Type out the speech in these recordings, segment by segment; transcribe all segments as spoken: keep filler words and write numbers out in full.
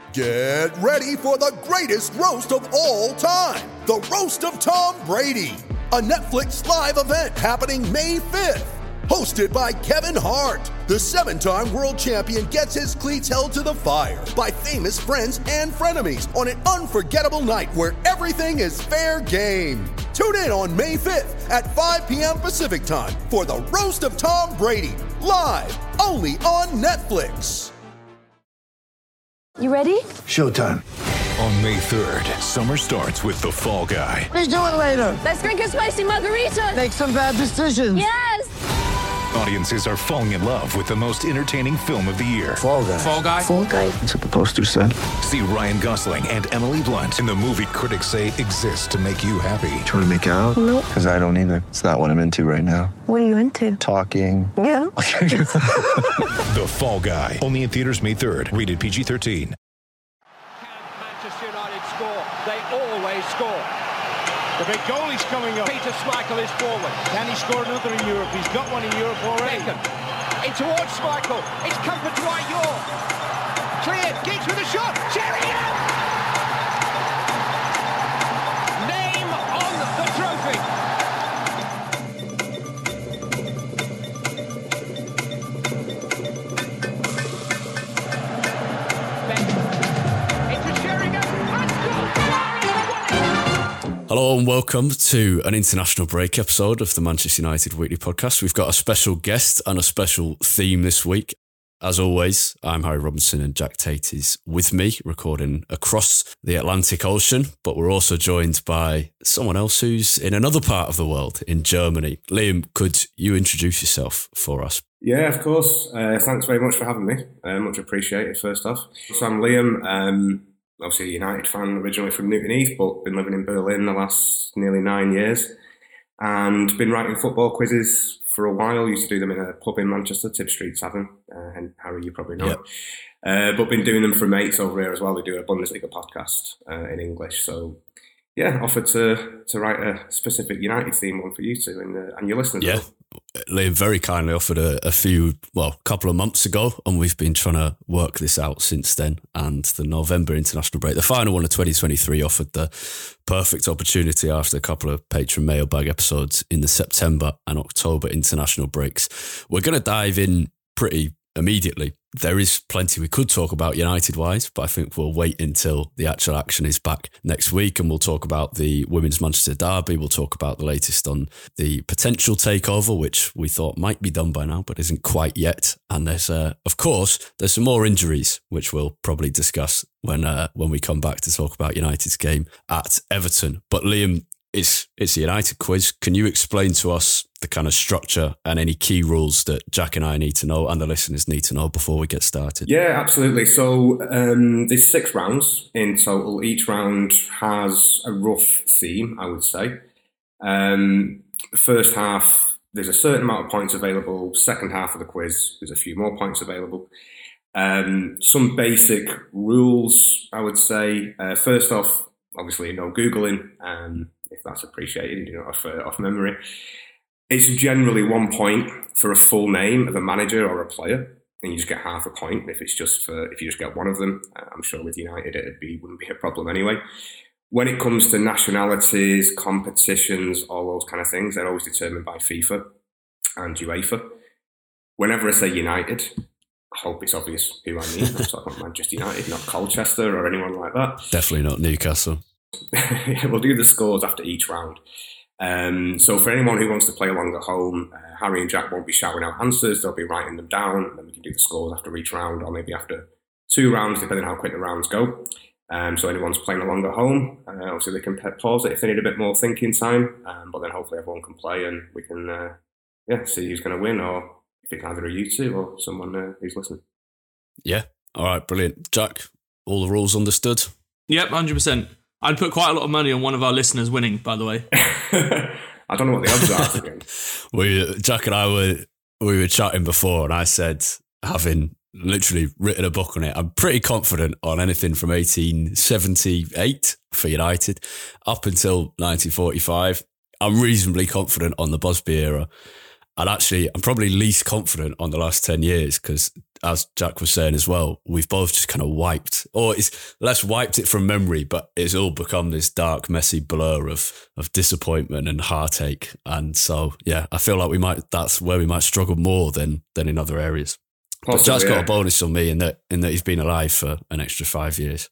Get ready for the greatest roast of all time, the Roast of Tom Brady, a Netflix live event happening May fifth. Hosted by Kevin Hart, the seven-time world champion gets his cleats held to the fire by famous friends and frenemies on an unforgettable night where everything is fair game. Tune in on May fifth at five p.m. Pacific time for the Roast of Tom Brady, live only on Netflix. You ready? Showtime. On May third, summer starts with The Fall Guy. Let's do it later. Let's drink a spicy margarita. Make some bad decisions. Yes! Audiences are falling in love with the most entertaining film of the year. Fall Guy. Fall Guy. Fall Guy. That's what the poster said. See Ryan Gosling and Emily Blunt in the movie critics say exists to make you happy. Trying to make it out? Nope. Because I don't either. It's not what I'm into right now. What are you into? Talking. Yeah. The Fall Guy. Only in theaters May third. Rated P G thirteen. Manchester United score. They always score. The big goal is coming up. Peter Schmeichel is forward. Can he score another in Europe? He's got one in Europe already. Beckham. In towards Schmeichel. It's Comfort Dwight York. Cleared. Giggs with a shot. Sheringham! Name on the trophy. Hello and welcome to an international break episode of the Manchester United Weekly Podcast. We've got a special guest and a special theme this week. As always, I'm Harry Robinson and Jack Tate is with me, recording across the Atlantic Ocean, but we're also joined by someone else who's in another part of the world, in Germany. Liam, could you introduce yourself for us? Yeah, of course. Uh, thanks very much for having me. Uh, much appreciated, first off. So I'm Liam. Um, Obviously a United fan originally from Newton Heath, but been living in Berlin the last nearly nine years and been writing football quizzes for a while. Used to do them in a pub in Manchester, Tib Street Tavern. Uh, and Harry, you probably know yep. it. Uh, but been doing them for mates over here as well. They do a Bundesliga podcast uh, in English. So yeah, offered to to write a specific United theme one for you two and, uh, and your listeners. Yeah. Liam very kindly offered a, a few, well, a couple of months ago, and we've been trying to work this out since then. And the November international break, the final one of twenty twenty-three, offered the perfect opportunity after a couple of patron mailbag episodes in the September and October international breaks. We're going to dive in pretty immediately. There is plenty we could talk about United-wise, but I think we'll wait until the actual action is back next week, and we'll talk about the Women's Manchester Derby. We'll talk about the latest on the potential takeover, which we thought might be done by now, but isn't quite yet. And there's, uh, of course, there's some more injuries, which we'll probably discuss when uh, when we come back to talk about United's game at Everton. But Liam, it's it's a United quiz. Can you explain to us the kind of structure and any key rules that Jack and I need to know and the listeners need to know before we get started? Yeah, absolutely. So um, there's six rounds in total. Each round has a rough theme, I would say. Um, the first half, there's a certain amount of points available. Second half of the quiz, there's a few more points available. Um, some basic rules, I would say. Uh, first off, obviously, no Googling, um, if that's appreciated, you know, off, uh, off memory. It's generally one point for a full name of a manager or a player, and you just get half a point if it's just for if you just get one of them. Uh, I'm sure with United it'd be wouldn't be a problem anyway. When it comes to nationalities, competitions, all those kind of things, they're always determined by FIFA and UEFA. Whenever I say United, I hope it's obvious who I mean. I'm talking about Manchester United, not Colchester or anyone like that. Definitely not Newcastle. We'll do the scores after each round. Um, so for anyone who wants to play along at home, uh, Harry and Jack won't be shouting out answers, they'll be writing them down, and then we can do the scores after each round, or maybe after two rounds, depending on how quick the rounds go. Um, so anyone's playing along at home, uh, obviously they can pause it if they need a bit more thinking time, um, but then hopefully everyone can play and we can uh, yeah, see who's going to win, or if it's either you two or someone uh, who's listening. Yeah, all right, brilliant. Jack, all the rules understood? Yep, one hundred percent. I'd put quite a lot of money on one of our listeners winning, by the way. I don't know what the odds are again. we, Jack and I were we were chatting before, and I said, having literally written a book on it, I'm pretty confident on anything from eighteen seventy-eight for United up until nineteen forty-five. I'm reasonably confident on the Busby era. And actually, I'm probably least confident on the last ten years because, as Jack was saying as well, we've both just kind of wiped, or it's less wiped it from memory, but it's all become this dark, messy blur of of disappointment and heartache. And so, yeah, I feel like we might that's where we might struggle more than than in other areas. Possibly, but Jack's got yeah. a bonus on me in that in that he's been alive for an extra five years.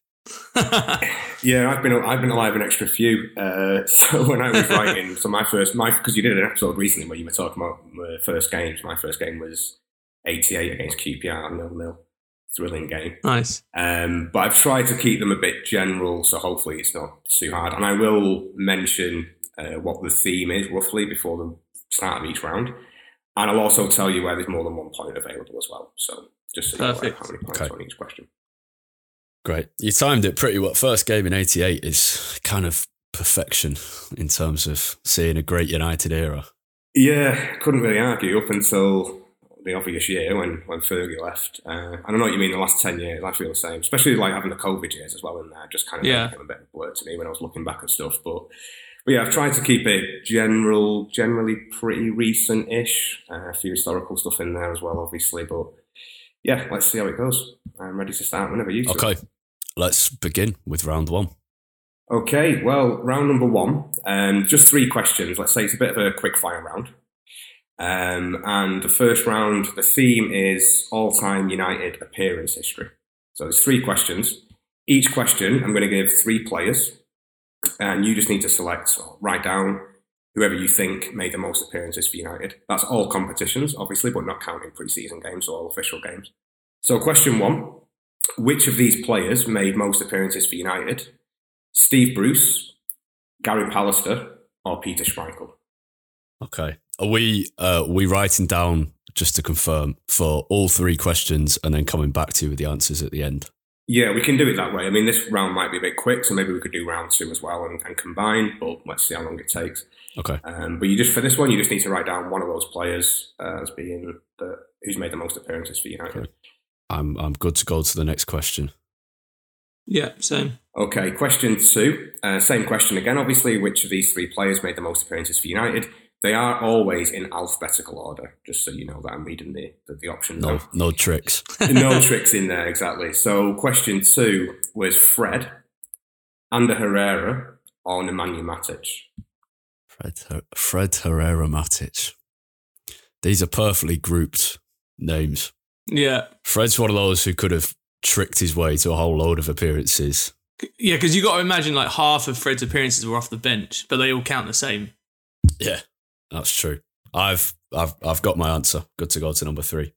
Yeah, I've been I've been alive an extra few. Uh, so when I was writing, so my first, my because you did an episode recently where you were talking about my first games. My first game was eighty-eight against Q P R, nil nil, thrilling game. Nice. Um, but I've tried to keep them a bit general, so hopefully it's not too hard. And I will mention uh, what the theme is roughly before the start of each round, and I'll also tell you where there's more than one point available as well. So just so you know how many points okay. on each question. Great. You timed it pretty well. First game in eighty-eight is kind of perfection in terms of seeing a great United era. Yeah, couldn't really argue up until the obvious year when, when Fergie left. Uh, I don't know what you mean the last ten years. I feel the same, especially like having the COVID years as well in there. Just kind of yeah. became a bit of a blur to me when I was looking back at stuff. But, but yeah, I've tried to keep it general, generally pretty recent-ish. Uh, a few historical stuff in there as well, obviously. But yeah, let's see how it goes. I'm ready to start whenever you two. Okay. Let's begin with round one. Okay, well, round number one, um, just three questions. Let's say it's a bit of a quick fire round. Um, and the first round, the theme is all-time United appearance history. So there's three questions. Each question, I'm going to give three players, and you just need to select or write down whoever you think made the most appearances for United. That's all competitions, obviously, but not counting pre-season games or all official games. So question one. Which of these players made most appearances for United? Steve Bruce, Gary Pallister, or Peter Schmeichel? Okay. Are we uh, we writing down, just to confirm, for all three questions and then coming back to you with the answers at the end? Yeah, we can do it that way. I mean, this round might be a bit quick, so maybe we could do round two as well and, and combine, but let's see how long it takes. Okay. Um, but you just for this one, you just need to write down one of those players uh, as being the who's made the most appearances for United. Okay. I'm I'm good to go to the next question. Yeah, same. Okay, question two. Uh, same question again, obviously. Which of these three players made the most appearances for United? They are always in alphabetical order, just so you know that I'm reading the, the, the options. No, no tricks. No tricks in there, exactly. So question two was Fred, Ander Herrera, or Nemanja Matic? Fred, Fred Herrera Matic. These are perfectly grouped names. Yeah. Fred's one of those who could have tricked his way to a whole load of appearances. Yeah, because you got to imagine like half of Fred's appearances were off the bench, but they all count the same. Yeah, that's true. I've I've I've got my answer. Good to go to number three.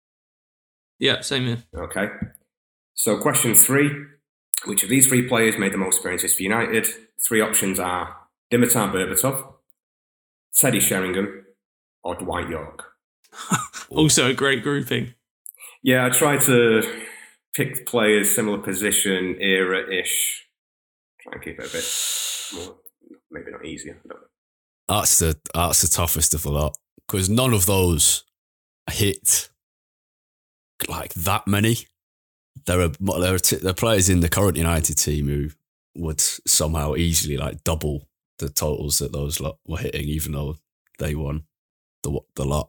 Yeah, same here. Okay. So question three. Which of these three players made the most appearances for United? Three options are Dimitar Berbatov, Teddy Sheringham, or Dwight York. Also a great grouping. Yeah, I tried to pick players similar position, era-ish. Try and keep it a bit more, maybe not easier. I don't know. That's the that's the toughest of the lot because none of those hit like that many. There are there are, t- there are players in the current United team who would somehow easily like double the totals that those lot were hitting, even though they won the the lot.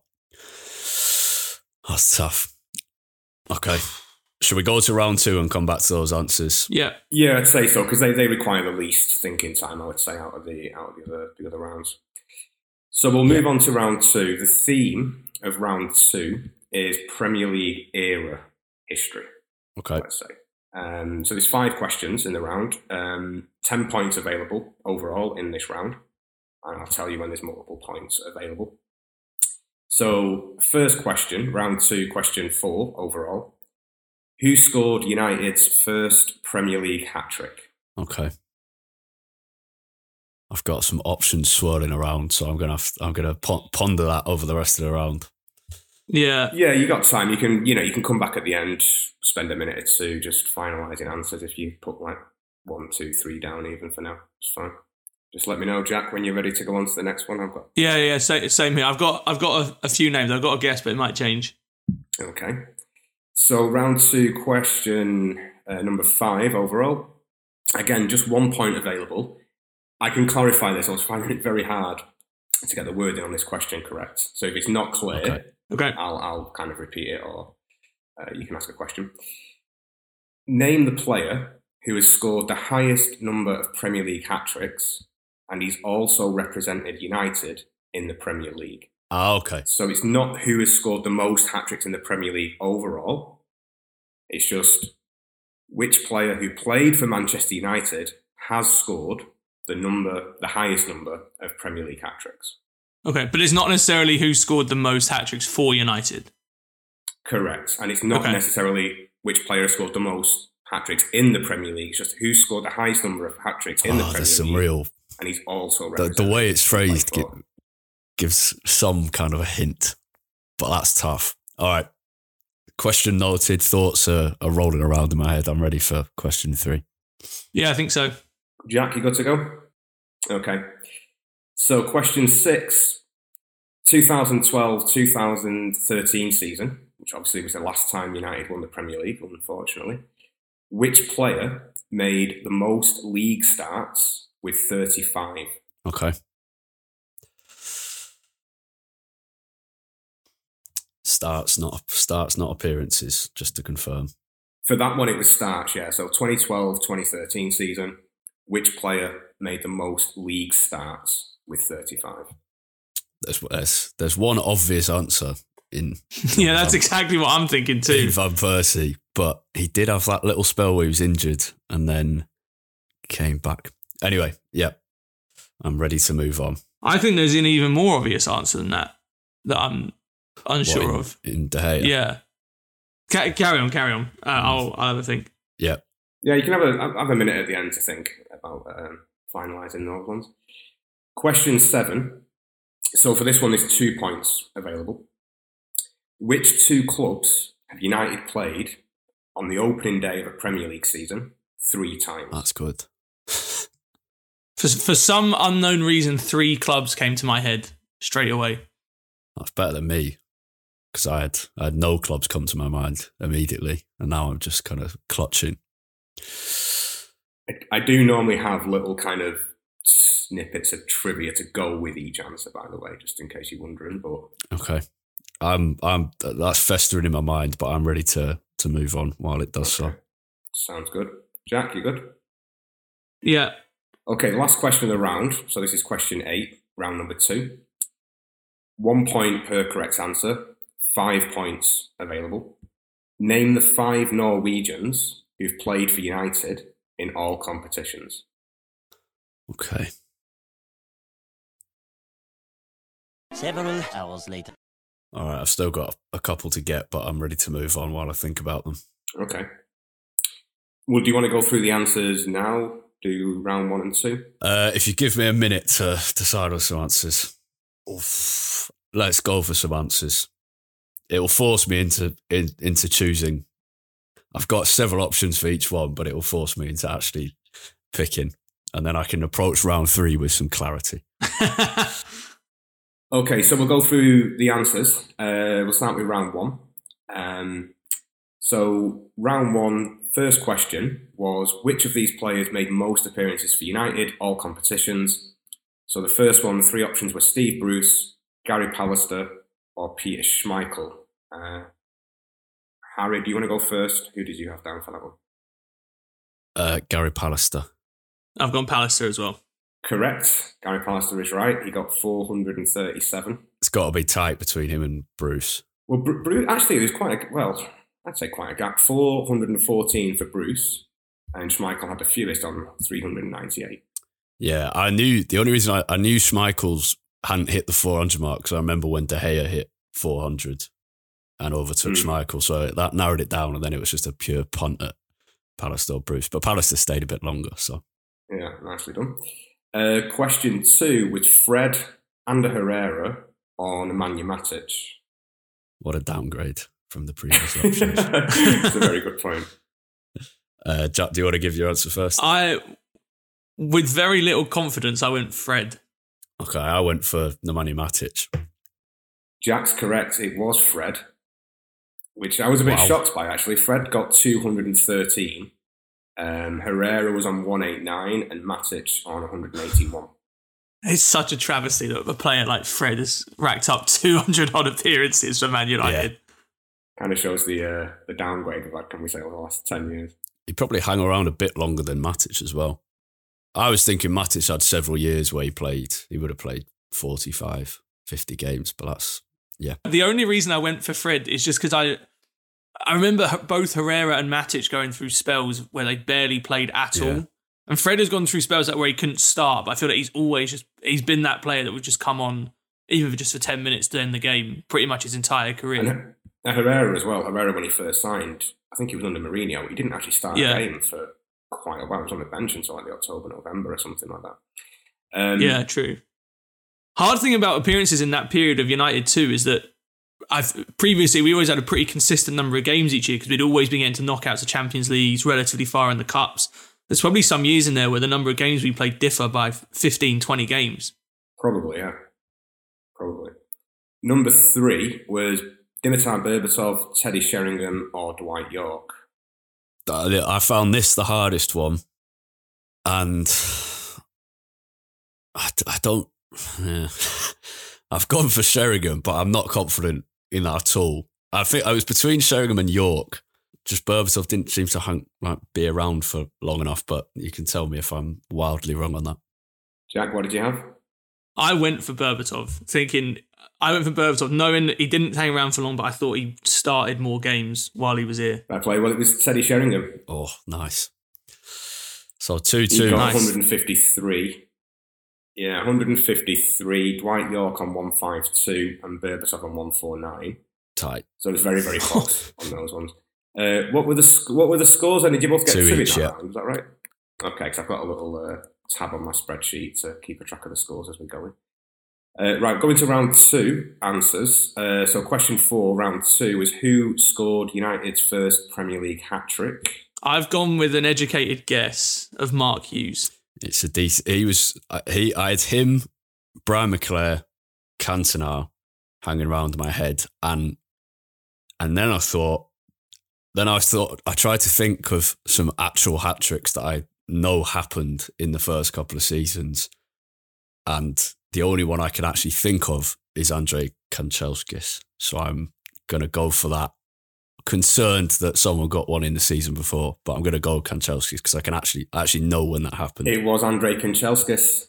That's tough. Okay. Should we go to round two and come back to those answers? Yeah. Yeah, I'd say so, because they, they require the least thinking time, I would say, out of the out of the other, the other rounds. So we'll move yeah. on to round two. The theme of round two is Premier League era history. Okay. Let's say. Um, so there's five questions in the round. Um, ten points available overall in this round. And I'll tell you when there's multiple points available. So first question, round two, question four overall. Who scored United's first Premier League hat-trick? Okay. I've got some options swirling around, so I'm gonna have, I'm gonna ponder that over the rest of the round. Yeah, yeah, you got time. You can, you know, you can come back at the end, spend a minute or two just finalising answers. If you put like one, two, three down, even for now, it's fine. Just let me know, Jack, when you're ready to go on to the next one. I've got. Yeah, yeah, same, same here. I've got, I've got a, a few names. I've got a guess, but it might change. Okay. So round two, question uh, number five overall. Again, just one point available. I can clarify this. I was finding it very hard to get the wording on this question correct. So if it's not clear, Okay. Okay. I'll, I'll kind of repeat it, or uh, you can ask a question. Name the player who has scored the highest number of Premier League hat-tricks, and he's also represented United in the Premier League. Ah, okay. So it's not who has scored the most hat-tricks in the Premier League overall. It's just which player who played for Manchester United has scored the number, the highest number of Premier League hat-tricks. Okay, but it's not necessarily who scored the most hat-tricks for United. Correct. And it's not Okay. necessarily which player has scored the most hat-tricks in the Premier League. It's just who scored the highest number of hat-tricks in the Oh, Premier there's some League. real. And he's also The, represented. the way it's phrased by gi- gives some kind of a hint, but that's tough. All right. Question noted. Thoughts are, are rolling around in my head. I'm ready for question three. Yeah, I think so. Jack, you good to go? Okay. So question six, twenty twelve twenty thirteen season, which obviously was the last time United won the Premier League, unfortunately. Which player made the most league starts with thirty-five? Okay. Starts, not starts, not appearances, just to confirm. For that one, it was starts, yeah. So twenty twelve twenty thirteen season, which player made the most league starts with thirty-five? There's, there's, there's one obvious answer in Yeah, that's exactly what I'm thinking in too. Van Persie, but he did have that little spell where he was injured and then came back. Anyway, yeah, I'm ready to move on. I think there's an even more obvious answer than that that I'm unsure What, in, of. in De Gea. Yeah. Ca- carry on, carry on. Uh, I'll, I'll have a think. Yeah. Yeah, you can have a have a minute at the end to think about um, finalising those ones. Question seven. So for this one, there's two points available. Which two clubs have United played on the opening day of a Premier League season three times? That's good. For, for some unknown reason, three clubs came to my head straight away. That's better than me because I had I had no clubs come to my mind immediately, and now I'm just kind of clutching. I, I do normally have little kind of snippets of trivia to go with each answer, by the way, just in case you're wondering. But Okay, I'm I'm that's festering in my mind, but I'm ready to to move on while it does okay. so. Sounds good. Jack, you good? Yeah. Okay, last question of the round. So this is question eight, round number two. One point per correct answer, five points available. Name the five Norwegians who've played for United in all competitions. Okay. Several hours later. All right, I've still got a couple to get, but I'm ready to move on while I think about them. Okay. Well, do you want to go through the answers now? Do round one and two? Uh, if you give me a minute to decide on some answers, Oof. Let's go for some answers. It will force me into in, into choosing. I've got several options for each one, but it will force me into actually picking, and then I can approach round three with some clarity. Okay, so we'll go through the answers. Uh, we'll start with round one. Um, so round one, first question was, which of these players made most appearances for United, all competitions? So the first one, the three options were Steve Bruce, Gary Pallister, or Peter Schmeichel. Uh, Harry, do you want to go first? Who did you have down for that one? Uh, Gary Pallister. I've gone Pallister as well. Correct. Gary Pallister is right. He got four hundred thirty-seven. It's got to be tight between him and Bruce. Well, Bru- Bruce, actually, there's quite a, well, I'd say quite a gap. four hundred fourteen for Bruce, and Schmeichel had the fewest on three hundred ninety-eight. Yeah, I knew, the only reason I, I knew Schmeichel's hadn't hit the four hundred mark, because I remember when De Gea hit four hundred and overtook mm. Schmeichel, so that narrowed it down, and then it was just a pure punt at Pallister or Bruce. But Pallister stayed a bit longer, so. Yeah, nicely done. Uh, question two was Fred Ander Herrera or Nemanja Matic. What a downgrade from the previous options. It's a very good point. Uh, Jack, do you want to give your answer first? I, with very little confidence, I went Fred. Okay, I went for Nemanja Matic. Jack's correct. It was Fred, which I was a bit wow. shocked by, actually. Fred got two hundred thirteen. Um, Herrera was on one eighty-nine and Matic on one hundred eighty-one. It's such a travesty that a player like Fred has racked up two hundred odd appearances for Man United. Yeah. Kind of shows the uh, the downgrade of that, can we say, over the last ten years. He'd probably hang around a bit longer than Matic as well. I was thinking Matic had several years where he played, he would have played forty-five, fifty games, but that's, yeah. The only reason I went for Fred is just because I I remember both Herrera and Matic going through spells where they barely played at Yeah. all. And Fred has gone through spells that where he couldn't start, but I feel like he's always just, he's been that player that would just come on, even for just for ten minutes to end the game, pretty much his entire career. And uh, Herrera as well. Herrera, when he first signed, I think he was under Mourinho. He didn't actually start Yeah. a game for quite a while. He was on the bench until like the October, November or something like that. Um, Yeah, true. Hard thing about appearances in that period of United too is that I've previously we always had a pretty consistent number of games each year because we'd always been getting to knockouts of Champions Leagues, relatively far in the cups. There's probably some years in there where the number of games we played differ by fifteen, twenty games. Probably, yeah. Probably. Number three was Dimitar Berbatov, Teddy Sheringham, or Dwight Yorke. I found this the hardest one, and I, I don't. Yeah. I've gone for Sheringham, but I'm not confident in that at all. I think I was between Sheringham and Yorke. Just Berbatov didn't seem to hang, like, be around for long enough, but you can tell me if I'm wildly wrong on that. Jack, what did you have? I went for Berbatov, thinking I went for Berbatov, knowing that he didn't hang around for long, but I thought he started more games while he was here. Fair play. Well, it was Teddy Sheringham. Oh, nice. So two He two. got Nice. one hundred fifty-three. Yeah, one hundred fifty-three. Dwight Yorke on one fifty-two and Berbatov on one forty-nine. Tight. So it was very, very close on those ones. Uh, what were the sc- what were the scores? And did you both get Two two, each, in that yeah. round? Is that right? Okay, because I've got a little uh, tab on my spreadsheet to keep a track of the scores as we go in. Uh, right, going to round two answers. Uh, so question four, round two, is who scored United's first Premier League hat-trick? I've gone with an educated guess of Mark Hughes. It's a decent. He was. He. I had him, Brian McClare, Cantona, hanging around my head, and and then I thought. Then I thought I tried to think of some actual hat tricks that I know happened in the first couple of seasons, and the only one I can actually think of is Andrei Kanchelskis. So I'm gonna go for that. Concerned that someone got one in the season before, but I'm going to go with Kanchelskis because I can actually actually know when that happened. It was Andrei Kanchelskis.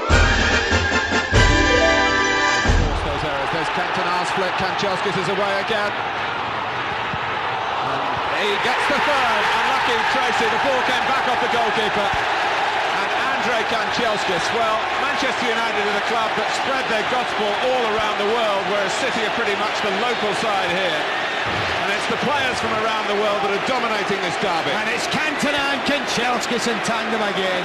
There's Cantona split. Kanchelskis is away again. And he gets the third. Unlucky Tracy. The ball came back off the goalkeeper. And Andrei Kanchelskis, well, Manchester United are the club that spread their gospel all around the world, whereas City are pretty much the local side here. And it's the players from around the world that are dominating this derby. And it's Cantona and Kanchelskis in tandem again.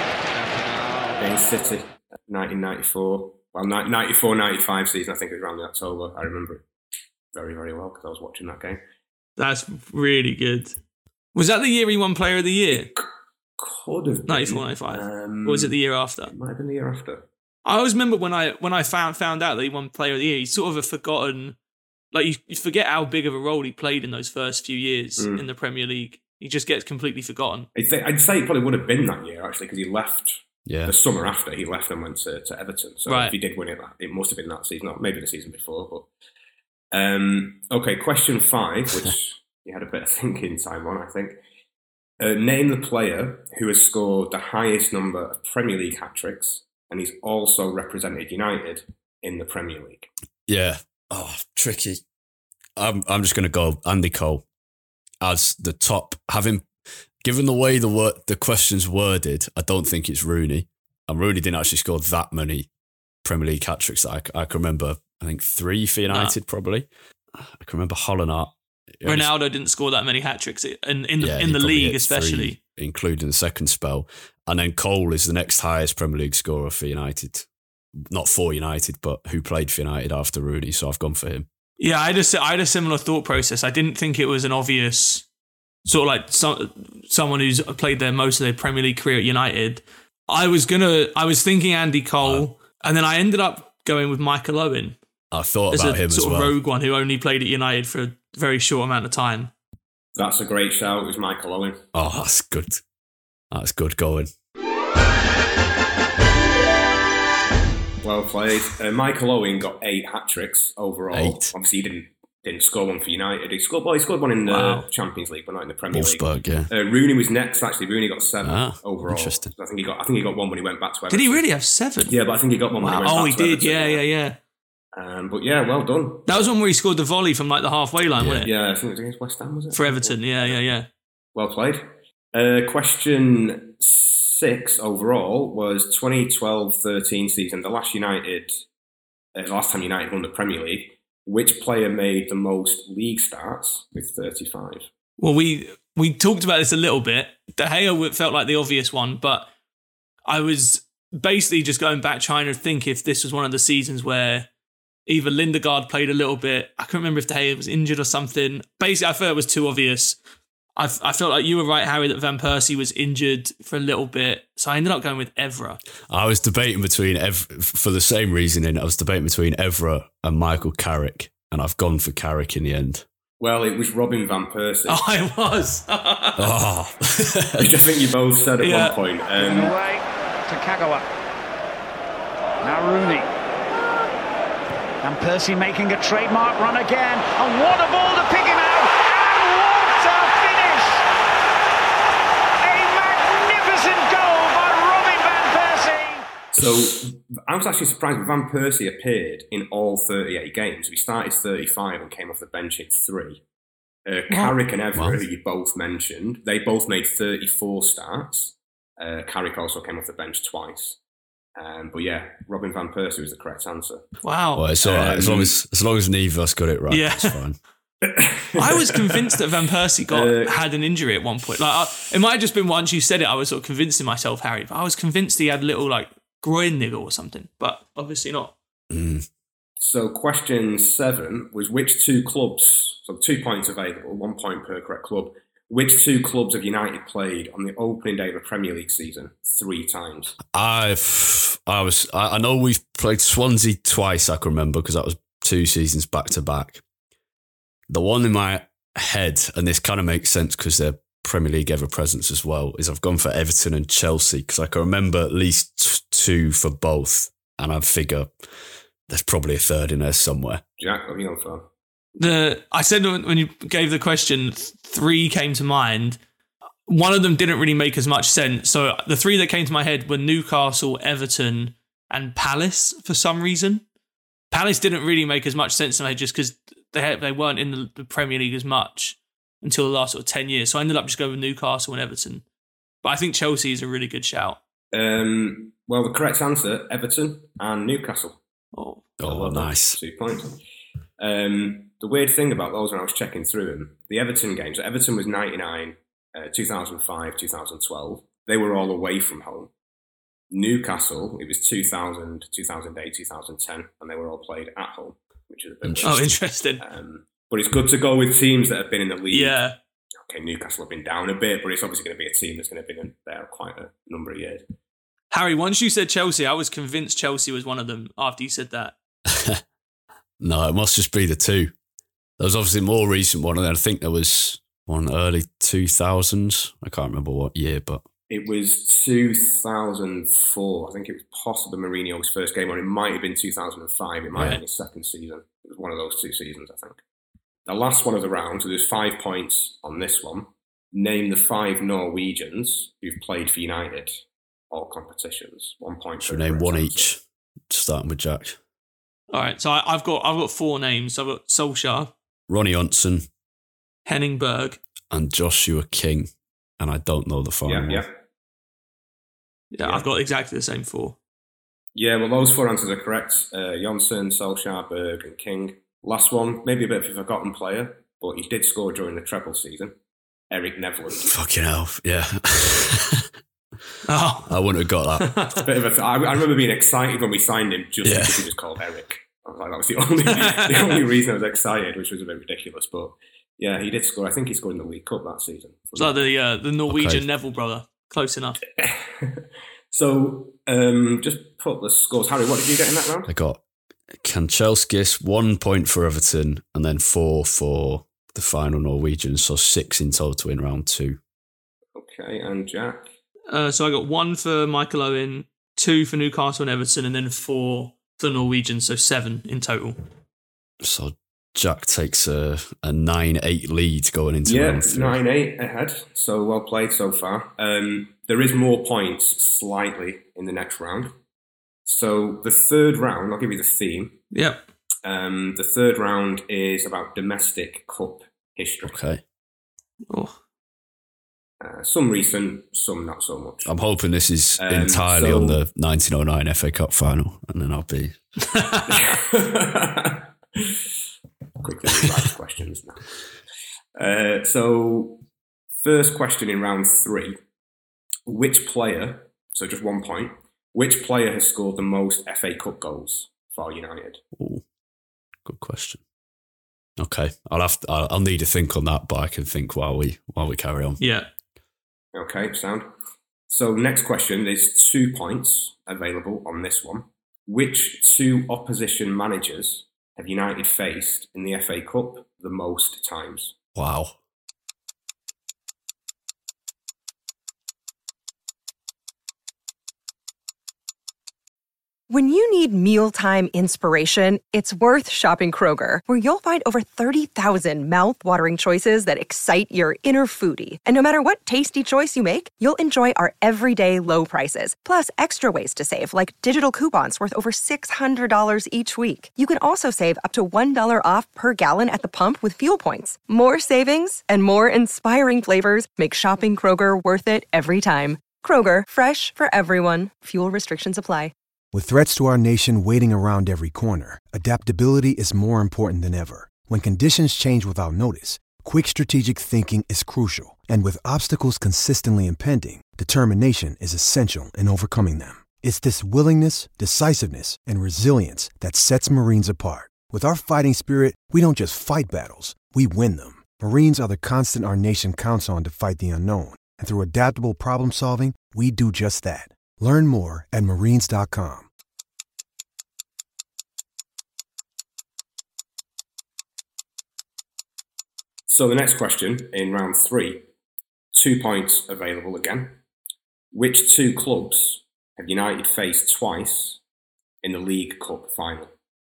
Against City, nineteen ninety-four. Well, ninety-four ninety-five season, I think it was around the October. I remember it very, very well because I was watching that game. That's really good. Was that the year he won Player of the Year? Could have been. ninety-four ninety-five. Um, Or was it the year after? It might have been the year after. I always remember when I when I found found out that he won Player of the Year, he's sort of a forgotten. Like, you, you forget how big of a role he played in those first few years Mm. in the Premier League. He just gets completely forgotten. I'd say, I'd say it probably would have been that year, actually, because he left Yeah. the summer after. He left and went to, to Everton. So Right. if he did win it, it must have been that season, or maybe the season before. But um, okay, question five, which you had a bit of thinking time on, I think. Uh, name the player who has scored the highest number of Premier League hat-tricks, and he's also represented United in the Premier League. Yeah. Oh, tricky. I'm I'm just going to go Andy Cole as the top. Having given the way the word the question's worded, I don't think it's Rooney. And Rooney didn't actually score that many Premier League hat tricks that I, I can remember. I think three for United, nah. probably. I can remember Holland. Ronaldo didn't score that many hat tricks in in the yeah, in the league, especially, three, including the second spell. And then Cole is the next highest Premier League scorer for United. Not for United, but who played for United after Rooney. So I've gone for him. Yeah, I had a, I had a similar thought process. I didn't think it was an obvious sort of like some, someone who's played their most of their Premier League career at United. I was gonna, I was thinking Andy Cole, uh, and then I ended up going with Michael Owen. I thought as about a him sort as well. of rogue one who only played at United for a very short amount of time. That's a great shout. It was Michael Owen. Oh, that's good. That's good going. Well played. Uh, Michael Owen got eight hat tricks overall. Eight. Obviously, he didn't didn't score one for United. He scored well. He scored one in the Wow. Champions League, but not in the Premier Wolfsburg, League. yeah. Uh, Rooney was next. Actually, Rooney got seven Ah, overall. interesting. I think he got. I think he got one when he went back to Everton. Did he really have seven? Yeah, but I think he got one when Wow. he went Oh, back he to did. Everton. Yeah, yeah, yeah. Um, but yeah, well done. That was one where he scored the volley from like the halfway line, wasn't it? Yeah, I think it was against West Ham, was it? For Everton. Yeah, yeah, yeah. Well played. Uh, question six overall was twenty twelve thirteen season, the last United, uh, the last time United won the Premier League. Which player made the most league starts with thirty-five? Well, we we talked about this a little bit. De Gea felt like the obvious one, but I was basically just going back trying to think if this was one of the seasons where either Lindegaard played a little bit. I can't remember if De Gea was injured or something. Basically, I felt it was too obvious. I, I felt like you were right, Harry, that Van Persie was injured for a little bit. So I ended up going with Evra. I was debating between, Ev- for the same reasoning, I was debating between Evra and Michael Carrick, and I've gone for Carrick in the end. Well, it was Robin Van Persie. Oh, I was. Oh. Which I think you both said at Yeah. one point. And Um, away to Kagawa. Now Rooney. And Percy making a trademark run again. And what a ball to pick him out. And what a finish. A magnificent goal by Robin Van Persie. so I was actually surprised that Van Persie appeared in all thirty-eight games. He started thirty-five and came off the bench in three. Uh, Carrick and Evra, Wow. who you both mentioned, they both made thirty-four starts. Uh, Carrick also came off the bench twice. Um, but yeah, Robin Van Persie was the correct answer. Wow. Well, it's all right. As Um, long as, as long as neither of us got it right, Yeah. it's fine. I was convinced that Van Persie got Uh, had an injury at one point. Like I, it might have just been once you said it, I was sort of convincing myself, Harry. But I was convinced he had a little like groin niggle or something. But obviously not. Mm. So question seven was which two clubs, so two points available, one point per correct club, which two clubs have United played on the opening day of the Premier League season three times? I've, I was, I, I know we've played Swansea twice, I can remember, because that was two seasons back to back. The one in my head, and this kind of makes sense because they're Premier League ever presence as well, is I've gone for Everton and Chelsea because I can remember at least t- two for both, and I figure there's probably a third in there somewhere. Jack, what are you on for? The I said when when you gave the question, th- three came to mind. One of them didn't really make as much sense. So the three that came to my head were Newcastle, Everton, and Palace for some reason. Palace didn't really make as much sense to me just because they had, they weren't in the, the Premier League as much until the last sort of ten years. So I ended up just going with Newcastle and Everton. But I think Chelsea is a really good shout. Um, well, the correct answer, Everton and Newcastle. Oh, Oh, well done. nice. Two points. Um, the weird thing about those when I was checking through them, the Everton games, Everton was ninety-nine, uh, two thousand five, two thousand twelve. They were all away from home. Newcastle, it was two thousand, two thousand eight, two thousand ten, and they were all played at home, which is a bit oh weird. interesting. Um, but it's good to go with teams that have been in the league. Yeah. Okay, Newcastle have been down a bit, but it's obviously going to be a team that's going to be in there quite a number of years. Harry, once you said Chelsea, I was convinced Chelsea was one of them after you said that. No, it must just be the two. There was obviously a more recent one, and then I think there was one early two thousands. I can't remember what year, but It was two thousand four. I think it was possibly Mourinho's first game, or it might have been two thousand five. It might Yeah. have been his second season. It was one of those two seasons, I think. The last one of the round, so there's five points on this one. Name the five Norwegians who've played for United, all competitions. One point. should per we name correct one answer. each, starting with Jack. All right, so I, I've got I've got four names. So I've got Solskjaer, Ronnie Hunson Henning Berg. and Joshua King, and I don't know the final Yeah, one. yeah. Yeah, Yeah. I've got exactly the same four. Yeah, well, those four answers are correct. Uh, Jonsson, Solskjaer, Berg, and King. Last one, maybe a bit of a forgotten player, but he did score during the treble season. Eric Nevland. Fucking hell, yeah. Oh, I wouldn't have got that. Bit of a th- I, I remember being excited when we signed him just Yeah. because he was called Eric. I was like, that was the only the only reason I was excited, which was a bit ridiculous. But yeah, he did score. I think he scored in the League Cup that season. it's like the uh, the Norwegian Okay. Neville brother. Close enough. So um, just put the scores. Harry, what did you get in that round? I got Kanchelskis, one point for Everton, and then four for the final Norwegians, so six in total in round two. Okay, and Jack. Uh, so I got one for Michael Owen, two for Newcastle and Everton, and then four for the Norwegians, so seven in total. So Jack takes a, a nine eight lead going into yeah, round three. nine eight ahead. So well played so far. Um, there is more points slightly in the next round. So the third round, I'll give you the theme. Yep. Um, the third round is about domestic cup history. Okay. Oh. Uh, some recent, some not so much. I'm hoping this is Um, entirely so- on the nineteen oh nine F A Cup final, and then I'll be... Quickly write questions now. Uh, so, first question in round three. Which player, so just one point, which player has scored the most F A Cup goals for United? Ooh, good question. Okay, I'll have to, I'll, I'll need to think on that, but I can think while we while we carry on. Yeah. Okay, sound. So next question, there's two points available on this one. Which two opposition managers have United faced in the F A Cup the most times? Wow. When you need mealtime inspiration, it's worth shopping Kroger, where you'll find over thirty thousand mouth-watering choices that excite your inner foodie. And no matter what tasty choice you make, you'll enjoy our everyday low prices, plus extra ways to save, like digital coupons worth over six hundred dollars each week. You can also save up to one dollar off per gallon at the pump with fuel points. More savings and more inspiring flavors make shopping Kroger worth it every time. Kroger, fresh for everyone. Fuel restrictions apply. With threats to our nation waiting around every corner, adaptability is more important than ever. When conditions change without notice, quick strategic thinking is crucial. And with obstacles consistently impending, determination is essential in overcoming them. It's this willingness, decisiveness, and resilience that sets Marines apart. With our fighting spirit, we don't just fight battles, we win them. Marines are the constant our nation counts on to fight the unknown. And through adaptable problem solving, we do just that. Learn more at marines dot com. So the next question in round three, two points available again. Which two clubs have United faced twice in the League Cup final?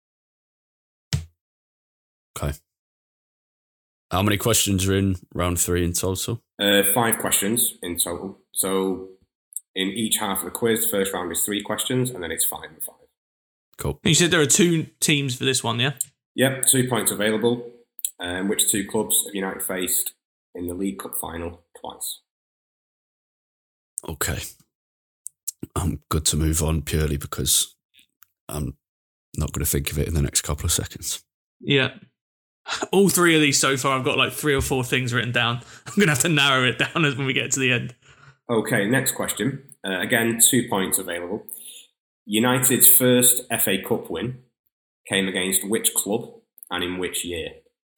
Okay. How many questions are in round three in total? Uh, five questions in total. So in each half of the quiz, the first round is three questions, and then it's five and five. Cool. You said there are two teams for this one, yeah? Yep, two points available. Um, which two clubs have United faced in the League Cup final twice? Okay. I'm good to move on purely because I'm not going to think of it in the next couple of seconds. Yeah. All three of these so far, I've got like three or four things written down. I'm going to have to narrow it down as when we get to the end. Okay, next question. Uh, again, two points available. United's first F A Cup win came against which club and in which year?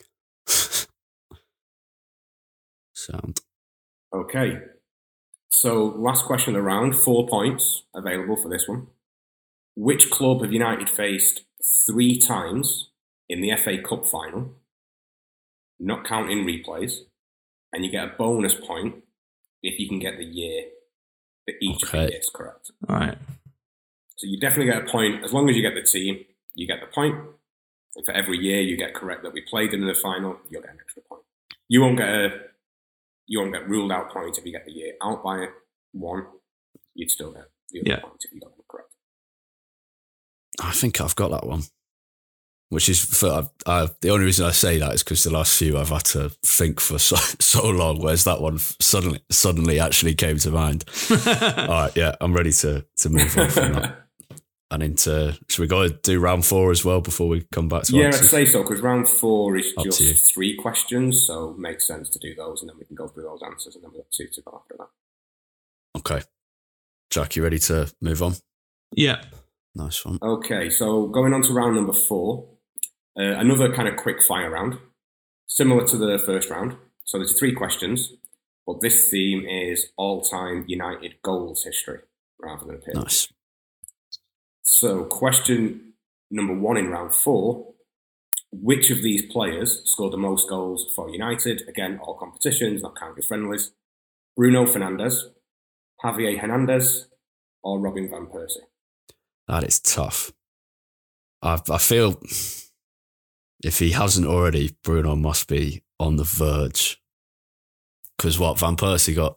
Sound. Okay. So, last question of the round, four points available for this one. Which club have United faced three times in the F A Cup final, not counting replays, and you get a bonus point if you can get the year for each Okay. of the years correct? All right. So you definitely get a point. As long as you get the team, you get the point. And for every year you get correct that we played them in the final, you'll get an extra point. You won't get a You won't get ruled out points if you get the year out by one. You'd still get the other Yeah. points if you got them correct. I think I've got that one. Which is, for I, I, the only reason I say that is because the last few I've had to think for so, so long, whereas that one suddenly suddenly actually came to mind. All right, yeah, I'm ready to, to move on from that. And into, should we go and do round four as well before we come back to Yeah, answers? I'd say so, because round four is Up to you. just three questions, so it makes sense to do those, and then we can go through those answers, and then we've got two to go after that. Okay. Jack, you ready to move on? Yeah. Nice one. Okay, so going on to round number four, uh, another kind of quick fire round, similar to the first round. So there's three questions, but this theme is all-time United goals history rather than appearances. Nice. So question number one in round four, which of these players scored the most goals for United? Again, all competitions, not counting friendlies. Bruno Fernandes, Javier Hernandez, or Robin van Persie? That is tough. I, I feel if he hasn't already, Bruno must be on the verge. Because what, Van Persie got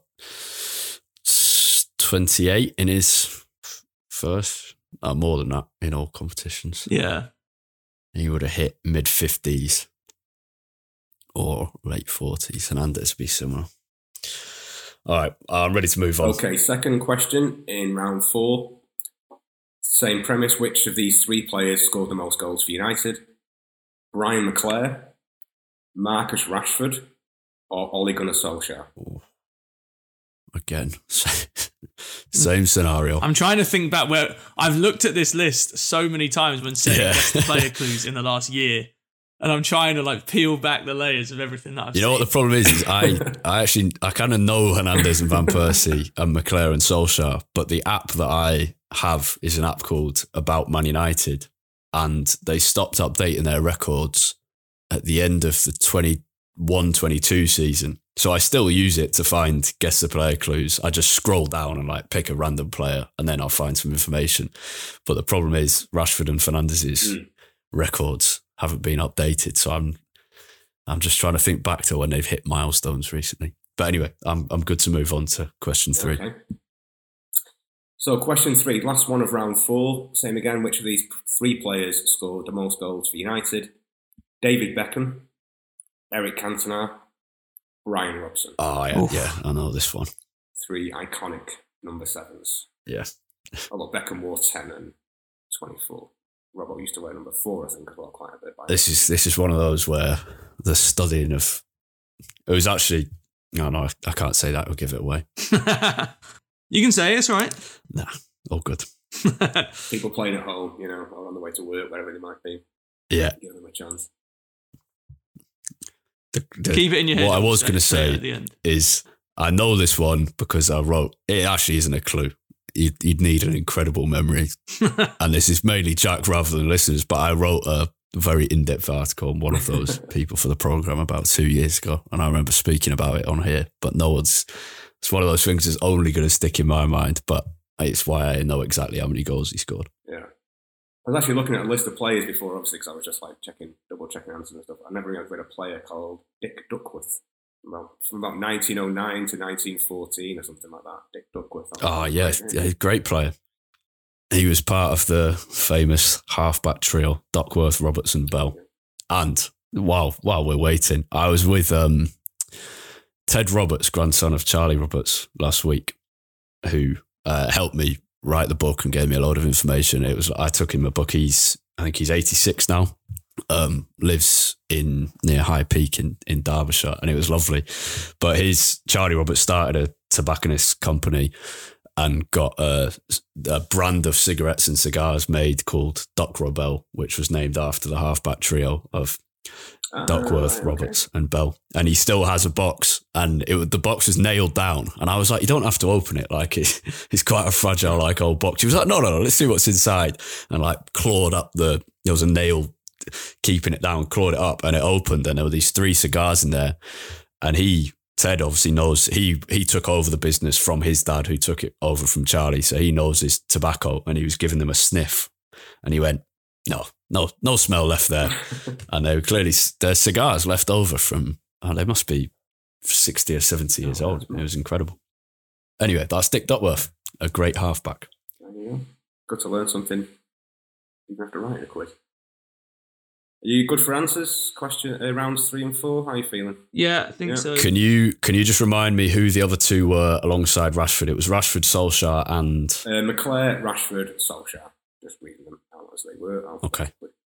twenty-eight in his first, uh, more than that in all competitions. Yeah. He would have hit mid-fifties or late forties. Hernandez would be similar. All right, I'm ready to move on. Okay, second question in round four. Same premise. Which of these three players scored the most goals for United? Brian McClair, Marcus Rashford, or Ole Gunnar Solskjaer? Ooh. Again, same scenario. I'm trying to think back where I've looked at this list so many times when setting Yeah. best player clues in the last year. And I'm trying to like peel back the layers of everything that I've You seen. know what the problem is? is I, I actually, I kind of know Hernandez and Van Persie and McClair and Solskjaer, but the app that I have is an app called About Man United, and they stopped updating their records at the end of the twenty-one twenty-two season. So I still use it to find guess the player clues. I just scroll down and like pick a random player, and then I'll find some information. But the problem is Rashford and Fernandez's mm. records haven't been updated, so I'm I'm just trying to think back to when they've hit milestones recently. But anyway, I'm I'm good to move on to question three. Okay. So question three, last one of round four. Same again. Which of these three players scored the most goals for United? David Beckham, Eric Cantona, Ryan Robson. Oh yeah, yeah, I know this one. Three iconic number sevens. Yeah. Although Beckham wore ten and twenty-four. Robbo used to wear number four, I think, as well, quite a bit. By this is this is one of those where the studying of it was actually no no I can't say that. We'll give it away. You can say it, it's all right. Nah, all good. People playing at home, you know, or on the way to work, wherever they might be. Yeah, give them a chance. The, the, Keep it in your head. What I was going to say say is I know this one because I wrote it. Actually, isn't a clue. You'd, you'd need an incredible memory, and this is mainly Jack rather than listeners. But I wrote a very in-depth article on one of those people for the program about two years ago, and I remember speaking about it on here. But no one's. It's one of those things that's only going to stick in my mind. But it's why I know exactly how many goals he scored. Yeah. I was actually looking at a list of players before, obviously, because I was just like checking, double checking answers and stuff. I never really read a player called Dick Duckworth. About, from about nineteen oh nine to nineteen fourteen or something like that. Dick Duckworth. Oh, yeah, yeah, great player. He was part of the famous halfback trio, Duckworth, Robertson, Bell. And while, while we're waiting, I was with um, Ted Roberts, grandson of Charlie Roberts, last week, who uh, helped me write the book and gave me a load of information. It was I took him a book. He's I think he's eighty-six now. Um, lives in near High Peak in, in Derbyshire, and it was lovely. But his Charlie Roberts started a tobacconist company and got a, a brand of cigarettes and cigars made called Duck Robel, which was named after the halfback trio of uh, Duckworth, okay. Roberts and Bell. And he still has a box, and it, the box was nailed down. And I was like, you don't have to open it. Like it, it's quite a fragile, like old box. He was like, no, no, no, let's see what's inside. And like clawed up the, there was a nail keeping it down, clawed it up, and it opened, and there were these three cigars in there. And he, Ted obviously knows, he he took over the business from his dad, who took it over from Charlie, so he knows his tobacco, and he was giving them a sniff, and he went, no, no, no smell left there. And they were clearly, there's cigars left over from, oh, they must be sixty or seventy years oh, old. It was incredible. Anyway, that's Dick Duckworth, a great halfback. Yeah, good to learn something. You have to write a quiz. Are you good for answers? Question uh, rounds three and four. How are you feeling? Yeah, I think yeah. so. Can you can you just remind me who the other two were alongside Rashford? It was Rashford, Solskjaer, and uh, McClair, Rashford, Solskjaer. Just reading them out as they were. Okay.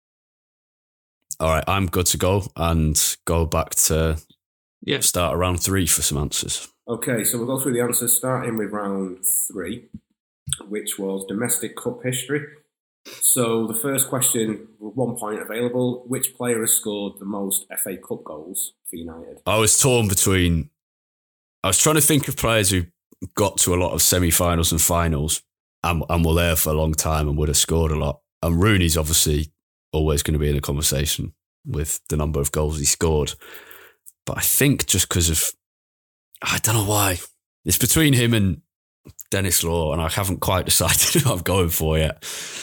All right, I'm good to go and go back to yeah. start round three for some answers. Okay, so we'll go through the answers, starting with round three, which was domestic cup history. So the first question, one point available. Which player has scored the most F A Cup goals for United? I was torn between... I was trying to think of players who got to a lot of semi-finals and finals and, and were there for a long time and would have scored a lot. And Rooney's obviously always going to be in the conversation with the number of goals he scored. But I think just because of... I don't know why. It's between him and Dennis Law, and I haven't quite decided who I'm going for yet.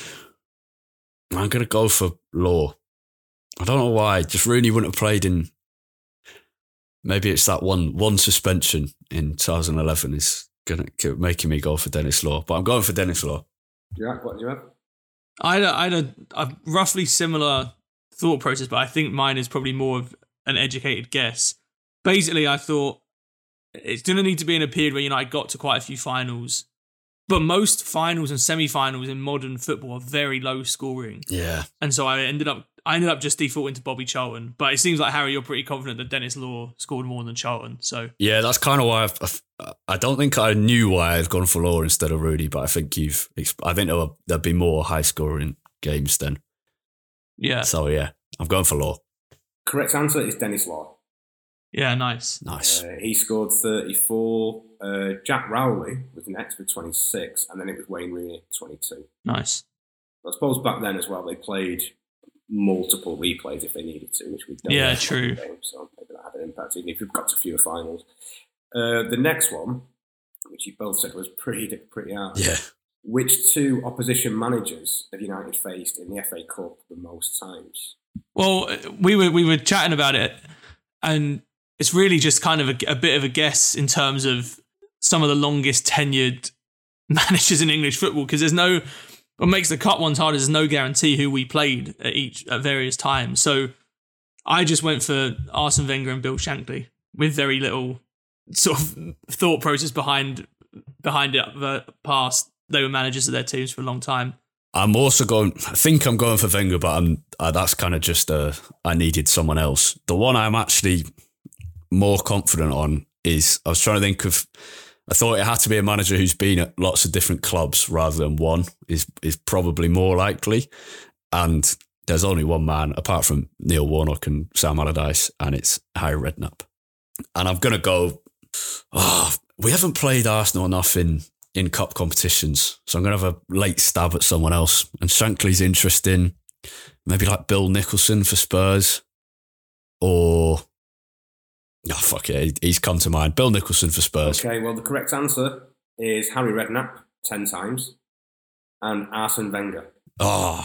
I'm going to go for Law. I don't know why. Just Rooney wouldn't have played in... Maybe it's that one one suspension in twenty eleven is going to making me go for Dennis Law. But I'm going for Dennis Law. Jack, what do you have? I had, a, I had a, a roughly similar thought process, but I think mine is probably more of an educated guess. Basically, I thought it's going to need to be in a period where United got to quite a few finals. But most finals and semi-finals in modern football are very low scoring. Yeah. And so I ended up I ended up just defaulting to Bobby Charlton. But it seems like, Harry, you're pretty confident that Dennis Law scored more than Charlton. So yeah, that's kind of why I've, I've, I don't think I knew why I've gone for Law instead of Rooney, but I think you've, I think there'll, there'll be more high scoring games then. Yeah. So yeah, I'm going for Law. Correct answer is Dennis Law. Yeah, nice. Nice. Uh, he scored thirty-four. Uh, Jack Rowley was next with twenty-six, and then it was Wayne Rooney, twenty-two. Nice. I suppose back then as well, they played multiple replays if they needed to, which we don't. Yeah, true. Game, so maybe that had an impact, even if we've got to fewer finals. Uh, the next one, which you both said was pretty pretty hard. Yeah. Which two opposition managers have United faced in the F A Cup the most times? Well, we were we were chatting about it, and it's really just kind of a, a bit of a guess in terms of some of the longest tenured managers in English football, because there's no, what makes the cup ones hard is there's no guarantee who we played at each at various times. So I just went for Arsene Wenger and Bill Shankly with very little sort of thought process behind behind it. The past, they were managers of their teams for a long time. I'm also going, I think I'm going for Wenger, but I'm uh, that's kind of just uh, I needed someone else. The one I'm actually more confident on is, I was trying to think of, I thought it had to be a manager who's been at lots of different clubs rather than one is is probably more likely. And there's only one man apart from Neil Warnock and Sam Allardyce, and it's Harry Redknapp. And I'm going to go, oh, we haven't played Arsenal enough in, in cup competitions, so I'm going to have a late stab at someone else. And Shankly's interesting, maybe like Bill Nicholson for Spurs, or... Oh, fuck it. He's come to mind. Bill Nicholson for Spurs. Okay, well, the correct answer is Harry Redknapp, ten times, and Arsene Wenger. Oh.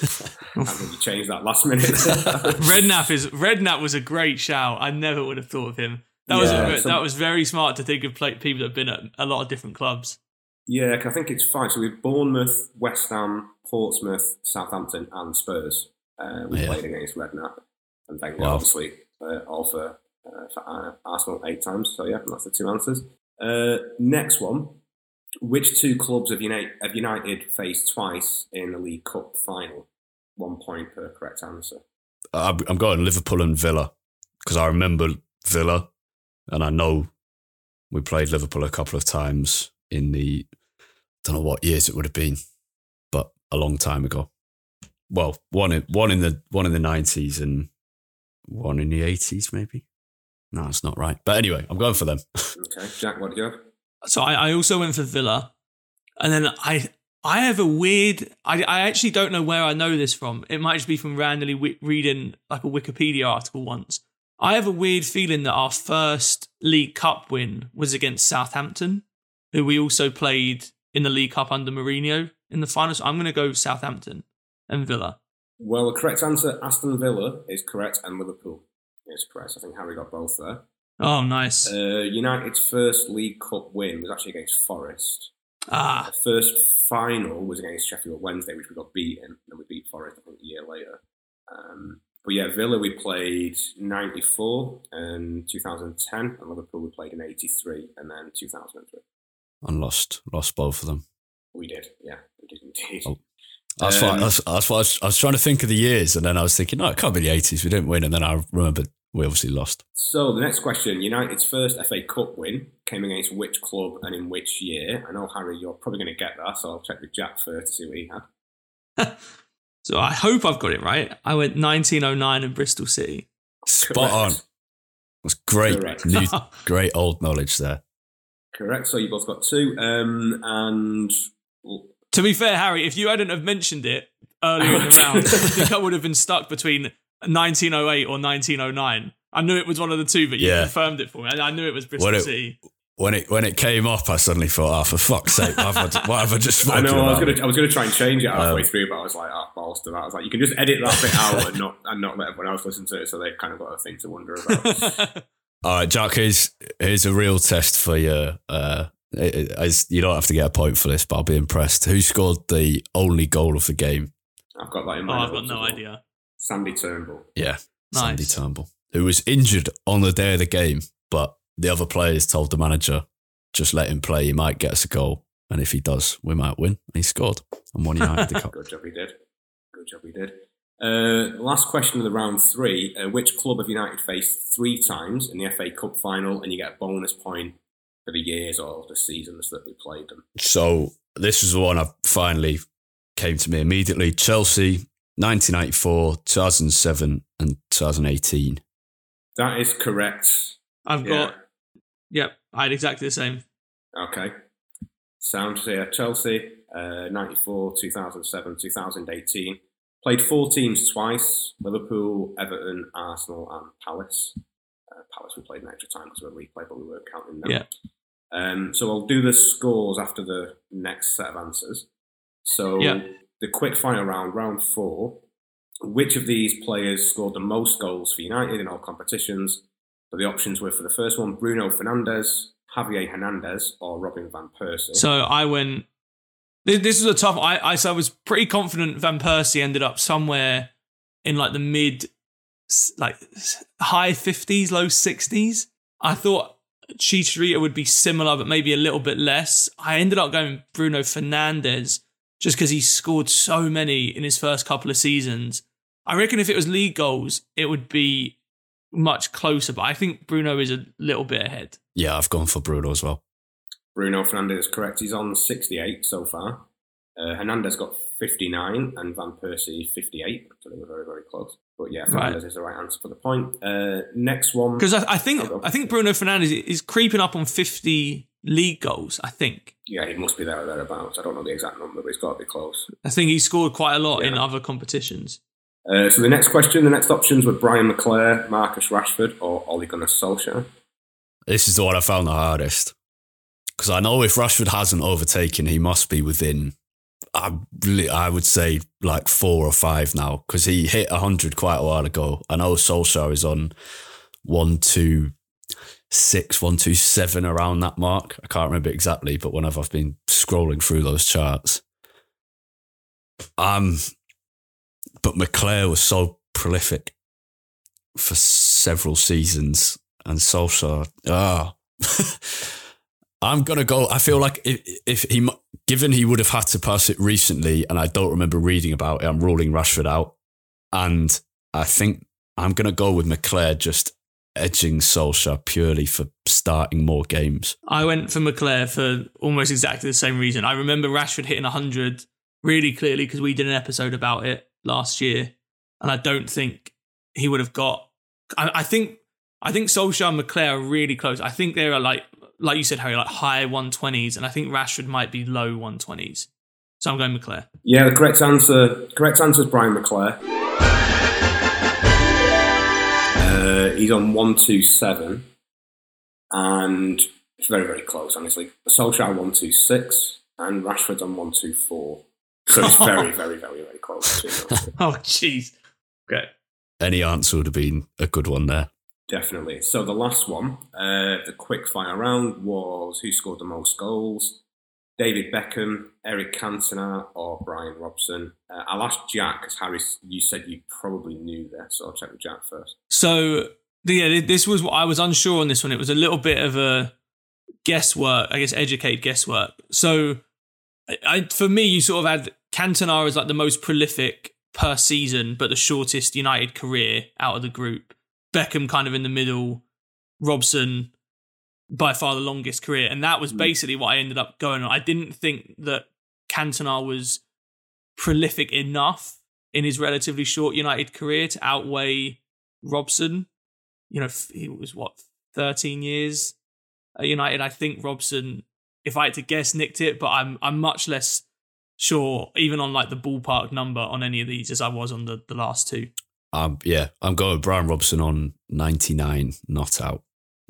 I think you changed that last minute. Redknapp is Redknapp was a great shout. I never would have thought of him. That yeah, was a, so, that was very smart to think of people that have been at a lot of different clubs. Yeah, I think it's fine. So we've Bournemouth, West Ham, Portsmouth, Southampton, and Spurs. Uh, we yeah. played against Redknapp and Wenger, wow. obviously, uh, all for... Uh, for Arsenal eight times, so yeah, that's the two answers. Uh, next one, which two clubs have United, have United faced twice in the League Cup final? One point per correct answer. I'm going Liverpool and Villa, because I remember Villa, and I know we played Liverpool a couple of times in the, I don't know what years it would have been, but a long time ago. Well, one in, one in the one in the nineties and one in the eighties, maybe. No, it's not right. But anyway, I'm going for them. Okay, Jack, what do you have? So I, I also went for Villa. And then I I have a weird... I, I actually don't know where I know this from. It might just be from randomly w- reading like a Wikipedia article once. I have a weird feeling that our first League Cup win was against Southampton, who we also played in the League Cup under Mourinho in the final. So I'm going to go Southampton and Villa. Well, the correct answer, Aston Villa, is correct, and Liverpool. Is correct. I think Harry got both there. Oh, nice. Uh, United's first League Cup win was actually against Forest. Ah. The first final was against Sheffield Wednesday, which we got beaten, and we beat Forest, I think, a year later. Um, but yeah, Villa we played ninety-four and two thousand ten, and Liverpool we played in eighty-three and then two thousand three. And lost, lost both of them. We did, yeah, we did indeed. Oh. That's, um, why, that's, that's why I was, I was trying to think of the years, and then I was thinking, no, it can't be the eighties, we didn't win, and then I remembered we obviously lost. So the next question, United's first F A Cup win came against which club and in which year? I know, Harry, you're probably going to get that, so I'll check with Jack first to see what he had. So I hope I've got it right. I went nineteen oh nine in Bristol City. Spot on. That's great, new, great old knowledge there. Correct, so you both got two, um, and... To be fair, Harry, if you hadn't have mentioned it earlier in the round, I think I would have been stuck between nineteen oh eight or nineteen oh nine. I knew it was one of the two, but you yeah. confirmed it for me. I knew it was Bristol when it, City. when it when it came up, I suddenly thought, oh, for fuck's sake, what have I, what have I just spoken I know, I was about? gonna I was gonna try and change it halfway Um, through, but I was like, oh, balls to that. I was like, you can just edit that bit out and not and not let everyone else listen to it, so they've kind of got a thing to wonder about. All right, Jack, here's, here's a real test for you. Uh, it, it, it's- you don't have to get a point for this, but I'll be impressed. Who scored the only goal of the game? I've got that in Oh, my I've got notes no as well. idea. Sandy Turnbull. Yeah, Nice. Sandy Turnbull, who was injured on the day of the game, but the other players told the manager, just let him play, he might get us a goal. And if he does, we might win. And he scored and won United the cup. Good job he did. Good job he did. Uh, last question of the round three. Uh, which club have United faced three times in the F A Cup final, and you get a bonus point for the years or the seasons that we played them? So this was the one that finally came to me immediately. Chelsea, nineteen ninety-four, two thousand seven and two thousand eighteen. That is correct. I've Yeah. got, yep, I had exactly the same. Okay. Sounds here. Chelsea, uh, ninety-four, two thousand seven, two thousand eighteen. Played four teams twice: Liverpool, Everton, Arsenal, and Palace. Uh, Palace we played an extra time because we were replay, but we weren't counting them. Yeah. Um, so I'll do the scores after the next set of answers. So Yeah. the quick final round, round four. Which of these players scored the most goals for United in all competitions? So the options were for the first one, Bruno Fernandes, Javier Hernandez, or Robin van Persie. So I went. This, this was a tough. I, I so I was pretty confident Van Persie ended up somewhere in like the mid, like high fifties, low sixties. I thought Chicharito would be similar, but maybe a little bit less. I ended up going Bruno Fernandes just because he scored so many in his first couple of seasons. I reckon if it was league goals, it would be much closer, but I think Bruno is a little bit ahead. Yeah, I've gone for Bruno as well. Bruno Fernandes is correct. He's on sixty-eight so far. Uh, Hernandez got fifty-nine and Van Persie fifty-eight. So they were very, very close. But yeah, Fernandes Right. is the right answer for the point. Uh, next one. Because I, I think I'll go. I think Bruno Fernandes is creeping up on fifty league goals, I think. Yeah, he must be there or thereabouts. I don't know the exact number, but he's got to be close. I think he scored quite a lot in Yeah. other competitions. Uh, so the next question, the next options were Brian McClare, Marcus Rashford, or Ole Gunnar Solskjaer. This is the one I found the hardest. Because I know if Rashford hasn't overtaken, he must be within, I, I would say, like four or five now. Because he hit one hundred quite a while ago. I know Solskjaer is on one two six, one two seven around that mark. I can't remember exactly, but whenever I've been scrolling through those charts. Um, but McClare was so prolific for several seasons. And Solskjaer, ah. I'm going to go, I feel like if, if he, given he would have had to pass it recently, and I don't remember reading about it, I'm ruling Rashford out. And I think I'm going to go with McClare just edging Solskjaer purely for starting more games. I went for McClare for almost exactly the same reason. I remember Rashford hitting one hundred really clearly because we did an episode about it last year. And I don't think he would have got, I, I think, I think Solskjaer and McClare are really close. I think they are like, like you said, Harry, like high one twenties, and I think Rashford might be low one twenties. So I'm going McClare. Yeah, the correct answer. Correct answer is Brian McClare. Uh, he's on one two seven, and it's very, very close. Honestly, Solskjaer one two six, and Rashford's on one two four. So it's very, very, very, very close. Oh, jeez. Okay. Any answer would have been a good one there. Definitely. So the last one, uh, the quick fire round, was who scored the most goals? David Beckham, Eric Cantona, or Brian Robson? Uh, I'll ask Jack, because Harry, you said you probably knew this, so I'll check with Jack first. So, yeah, this was what I was unsure on this one. It was a little bit of a guesswork, I guess, educate guesswork. So, I, for me, you sort of had Cantona as like the most prolific per season, but the shortest United career out of the group. Beckham kind of in the middle, Robson by far the longest career. And that was basically what I ended up going on. I didn't think that Cantona was prolific enough in his relatively short United career to outweigh Robson. You know, he was what, thirteen years at United. I think Robson, if I had to guess, nicked it, but I'm I'm much less sure, even on like the ballpark number on any of these as I was on the, the last two. Um, yeah, I'm going with Brian Robson on ninety-nine, not out.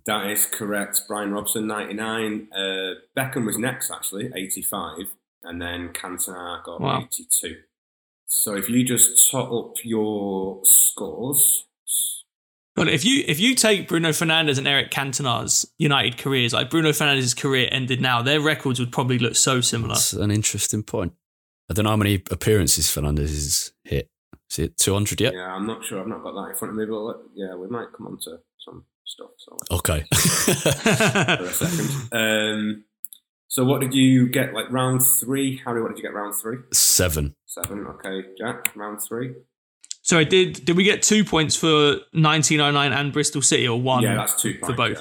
That is correct. Brian Robson, ninety-nine. Uh, Beckham was next, actually, eighty-five. And then Cantona got wow. eighty-two. So if you just tot up your scores... But if you if you take Bruno Fernandes and Eric Cantona's United careers, like Bruno Fernandes' career ended now, their records would probably look so similar. That's an interesting point. I don't know how many appearances Fernandes has hit. Is it two hundred yet? Yeah, I'm not sure. I've not got that in front of me, but let, yeah, we might come on to some stuff. So okay. for a second. Um, so what did you get, like round three? Harry, what did you get round three? Seven. Seven, okay. Jack, round three? So I did. Did we get two points for nineteen oh nine and Bristol City, or one? Yeah, that's two points for both. Yeah.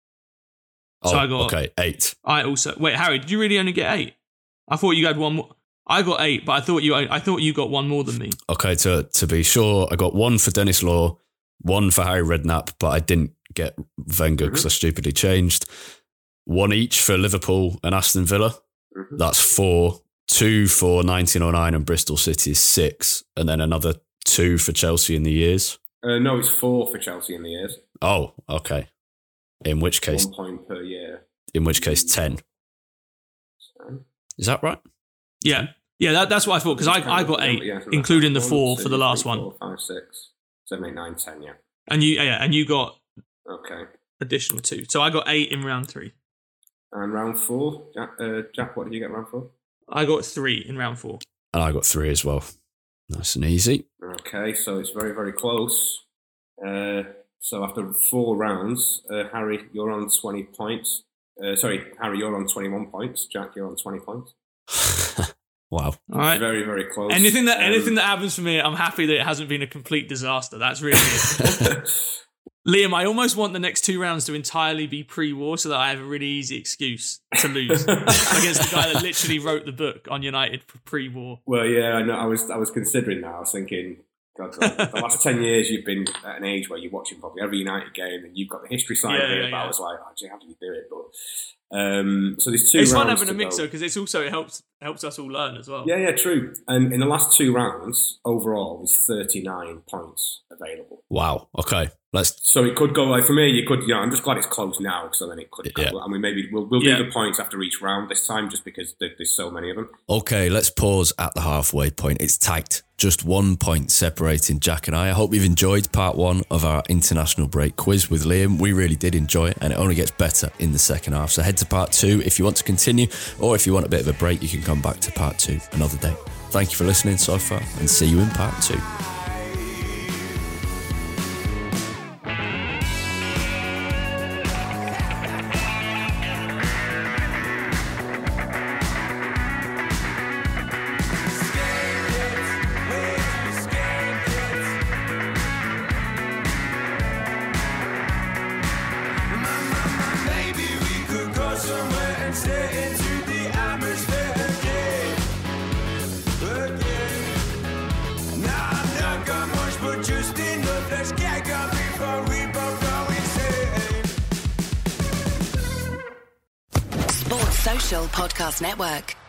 Oh, so I got okay, eight. I also wait, Harry. Did you really only get eight? I thought you had one more. I got eight, but I thought you. I thought you got one more than me. Okay, to to be sure, I got one for Dennis Law, one for Harry Redknapp, but I didn't get Wenger because mm-hmm. I stupidly changed. One each for Liverpool and Aston Villa. Mm-hmm. That's four. Two for nineteen oh nine and Bristol City is six, and then another two for Chelsea in the years. Uh, no, it's four for Chelsea in the years. Oh, okay. In which case, one point per year. In which case, ten. ten. Is that right? Yeah, yeah. That, that's what I thought because I I got eight, yeah, so including the four one, two, for the last three, one. Four, five, six, seven, eight, nine, ten. Yeah. And you, yeah, and you got okay additional two. So I got eight in round three. And round four, Jack. Uh, Jack, what did you get round four? I got three in round four. And I got three as well. Nice and easy. Okay, so it's very, very close. Uh, so after four rounds, uh, Harry, you're on twenty points. Uh, sorry, Harry, you're on twenty-one points. Jack, you're on twenty points. Wow. All right. Very, very close. Anything that um, anything that happens for me, I'm happy that it hasn't been a complete disaster. That's really it. Liam, I almost want the next two rounds to entirely be pre-war so that I have a really easy excuse to lose against the guy that literally wrote the book on United for pre-war. Well, yeah, I know. I was, I was considering that. I was thinking, God, God, the last ten years you've been at an age where you're watching probably every United game and you've got the history side yeah, of it. Yeah, but yeah. I was like, oh, gee, how do you do it? But um, so there's two. It's rounds fun having a mix go. though because it's also it helps helps us all learn as well. Yeah, yeah, true. And in the last two rounds, overall, there's thirty-nine points available. Wow. Okay. Let's. So it could go like for me. You could, you know, I'm just glad it's close now. So then it could. Yeah. Go, I mean, maybe we'll we'll yeah. do the points after each round this time, just because there, there's so many of them. Okay, let's pause at the halfway point. It's tight. Just one point separating Jack and I. I hope you've enjoyed part one of our international break quiz with Liam. We really did enjoy it, and it only gets better in the second half. So head to part two if you want to continue, or if you want a bit of a break, you can come back to part two another day. Thank you for listening so far, and see you in part two. Podcast Network.